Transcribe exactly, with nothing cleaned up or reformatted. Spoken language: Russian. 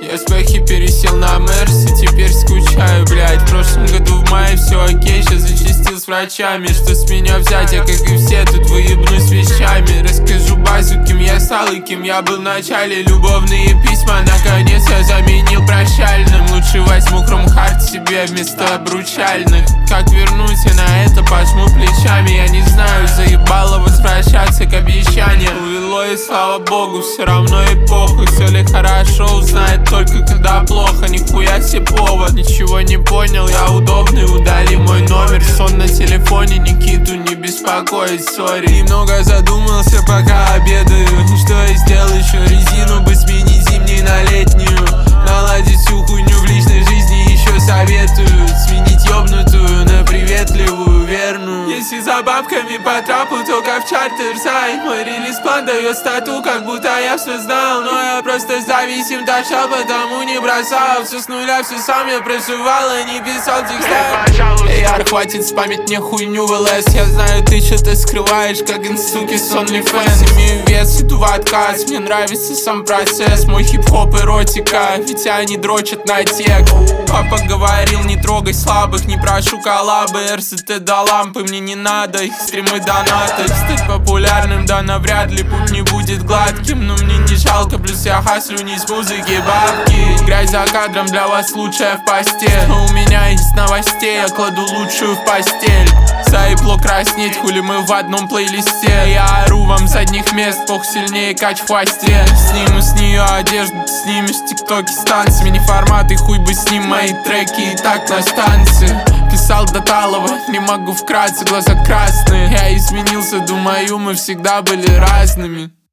Я с Бэхи пересел на Мерси, теперь скучаю, блядь. В прошлом году в мае все окей, сейчас зачастил с врачами. Что с меня взять, я как и все тут выебнусь вещами. Расскажу базу, кем я стал и кем я был в начале. Любовные письма, наконец я заменил прощальным. Лучше возьму хромхард себе вместо обручальных. Как вернусь я на это, пожму плечами. Я не знаю, заебало возвращаться к обещаниям. Увело и слава богу, все равно и похуй. Все ли хорошо, узнает только когда плохо. Нихуя себе повод, ничего не понял. Я удобный, удали мой номер. Сон на телефоне, Никиту не беспокоить, сори. Немного задумался, пока обедаю. Что я сделал еще, резину бы сменить зимней на летнюю. Наладить всю хуйню в личной жизни еще советую. Сменить ёбнутую на приветливую, верную. Если за бабками по трапу, только в чартер зай. Мой релиз-план дает стату, как будто я все знал. Но я просто зависим, торчал, потому не бросал. Все с нуля, все сам я проживал, а не писал текста. Эй, ар, хватит спамить мне хуйню в ЛС. Я знаю, ты что-то скрываешь, как инстуки с OnlyFans. Имею вес, иду в отказ, мне нравится сам процесс. Мой хип-хоп эротика, ведь они дрочат на тек. Папа говорил, не трогай слабых, не прошу коллабы. РСТ до лампы, мне не надо их стримы донаты. Стать популярным, да навряд ли путь не будет гладким. Но мне не жалко, плюс я хаслю не с музыки бабки. Грязь за кадром для вас лучшая в постель. Но у меня из новостей я кладу лучшую в постель. Заебло краснеть, хули мы в одном плейлисте. Я ору вам с одних мест, пох сильнее кач в хвосте. Сниму с нее одежду, снимешь тиктоки с танцами. Не формат и хуй бы с ним мои треки и так на станции. Писал до Талова, не могу вкратце, глаза красные. Я изменился, думаю, мы всегда были разными.